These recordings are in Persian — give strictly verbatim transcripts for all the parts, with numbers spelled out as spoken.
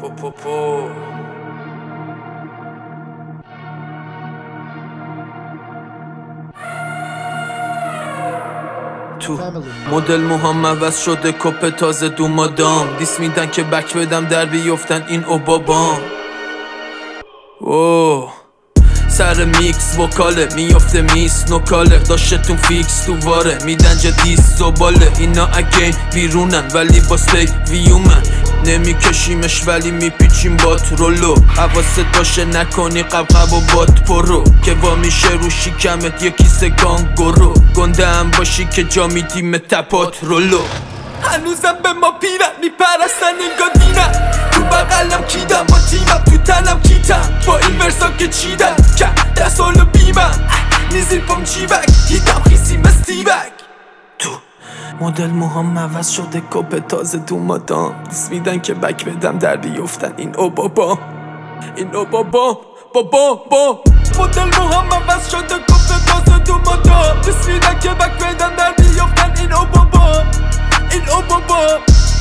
پو پو پو تو مدل موهام عوض شده، کپ تازه دو مادام دیس میدن که بک بدم در بیفتن این اوبابام. اوه سر میکس وکاله میفته میس نوکاله، داشتتون فیکس تو واره میدن جدیس زباله. اینا اگین بیرونن ولی با سی ویومن، نمیکشیمش ولی میپیچیم بات رولو. حواست باشه نکنی قبقب و بات پرو، که وا میشه رو شیکمت یه کیسه گانگورو. گنده هم باشی که جا میدیم تپات رولو. هنوزم به ما پیرن میپرستن انگار دینن، تو بقلم کیدم با تیمم تو تنم کیتم، با این ورسا که چیدم که دست حالو بیمم نیزی پام جیبک هیدم خیسی مستیبک. تو مدل موهام عوض شده، کپ تازه دو مادام دیس میدن که بک بدم در بیفتن این اوبابا این اوبابا بابا با. مدل موهام عوض شده، کپ تازه دو مادام دیس میدن که بک بدم در بیفتن این اوبابا این اوبابا.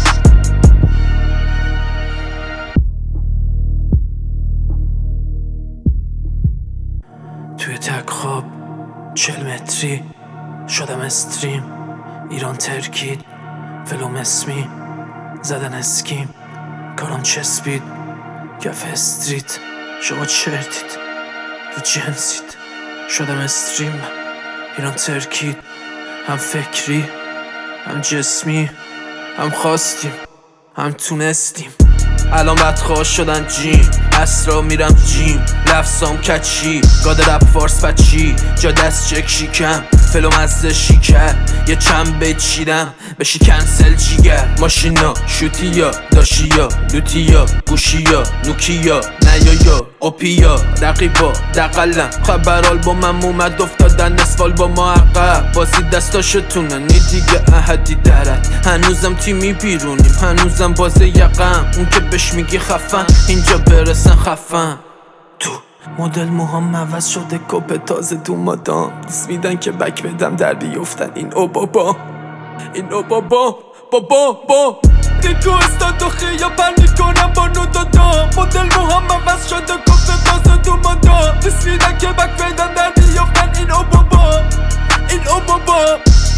توی تک خواب چل متری شدم استریم، ایران ترکید فلوم اسمی زدن اسکیم، کارم چسبید کف استریت. شما چرتید رو جنسید، شدم استریم ایران ترکید، هم فکری هم جسمی، هم خواستیم هم تونستیم. الان بدخواه شدن جیم، اسرا میرم جیم، لفظام کچی گاده رپ فارس بچی، جا دست چک شیکم فلو مزه شیکر، یه چند بیت چیدم بشی کنسل جیگر. ماشینا شوتی یا داشی یا لوتی یا گوشی یا نوکی یا نیا یا اوپی یا رقیبا دقلم. خبرال با من اومد افتادن نصفال با ما عقب، بازی دستاشتونه نی دیگه احدی درد. هنوزم تیمی بیرونیم، هنوزم بازه یقم، اون که بش میگی خفن اینجا برسن خفن. تو مدل موهام عوض شده، کپ تازه دو مادام دیس میدن که بک بدم در بیفتن این اوبابا این اوبابا بابا با. دیتو استاد و خیابن میکنم با نو دادا. مدل موهام عوض شده، کپ تازه دو مادام دیس میدن که بک بدم در بیفتن این اوبابا این اوبابا.